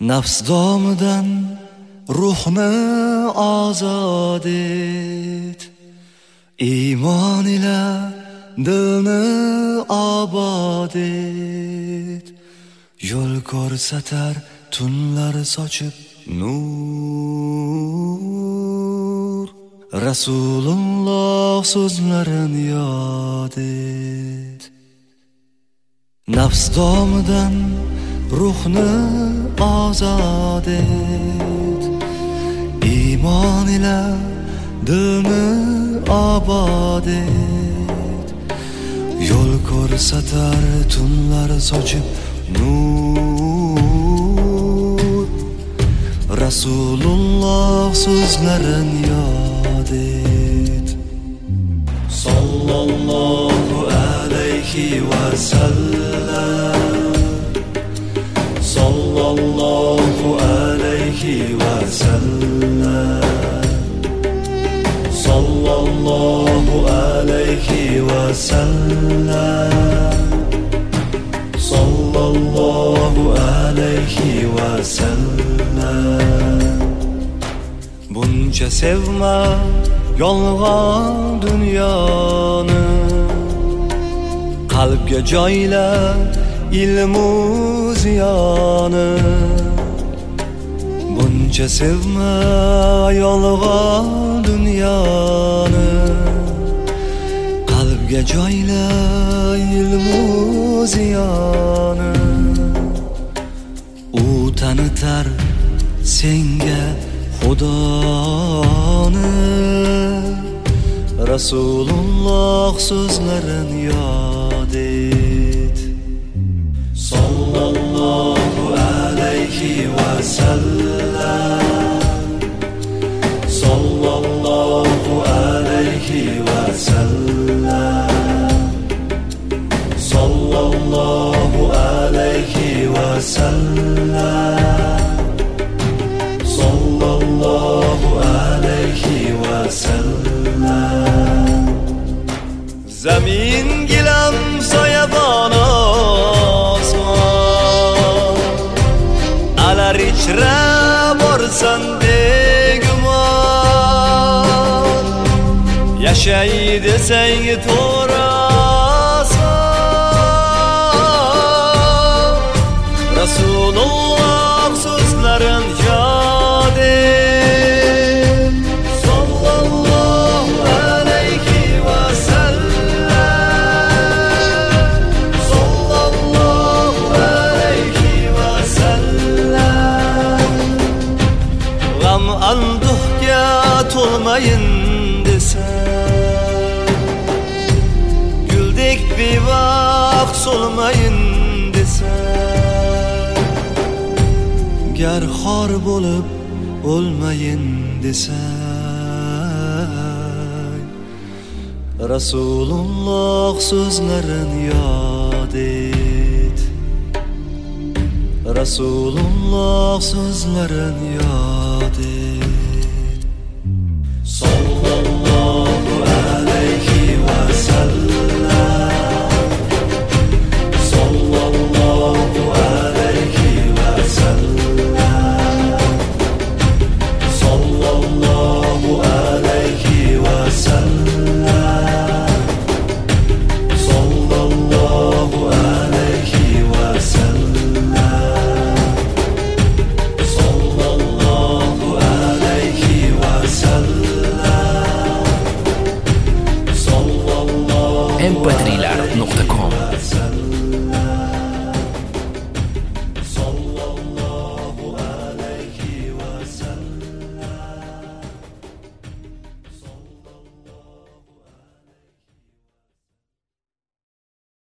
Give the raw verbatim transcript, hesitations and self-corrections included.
Nafs domidan ruhni ozod et, iymon ila dilni obod et. Yo'l ko'rsatar tunlar sochib nur, Rasululloh so'zlarin yod et. Nafs domidan ruhni ozod et, iymon ila dilni obod et. Yo'l ko'rsatar tunlar sochib nur, Rasululloh so'zlarin yod et. Sallallohu alayhi va sallam, sallallohu alayhi va sallam, sallallohu alayhi va sallam, sallallohu alayhi va sallam. Buncha sevma yolg'on dunyoni, qalbga joyla ilmu ziyoni. Buncha sevma yolg'on dunyoni, qalbga joyla ilmu ziyoni. U tanitar senga Xudoni, Rasululloh so'zlarin yod et. Sallallohu alayhi va sallam, sallallohu alayhi va sallam, sallallohu alayhi va sallam, sallallohu alayhi va sallam. Zamin gilam soyabon osmon, alar ichra borsan begumon. Yashay desang to'rasan, Rasululloh so'zlarin yod et. Sallallohu alayhi va sallam, sallallohu alayhi va sallam. G'am anduhga to'lmayin desa, guldek bevaqt so'lmayin desa, gar xor bo'lib o'lmayin desa, Rasululloh so'zlarin yod et. Rasululloh so'zlarin yod et. Sallallohu alayhi va sallam, sallallohu alayhi va sallam, sallallohu alayhi va sallam, sallallohu alayhi va sallam, sallallohu alayhi va sallam, sallallohu em pe tri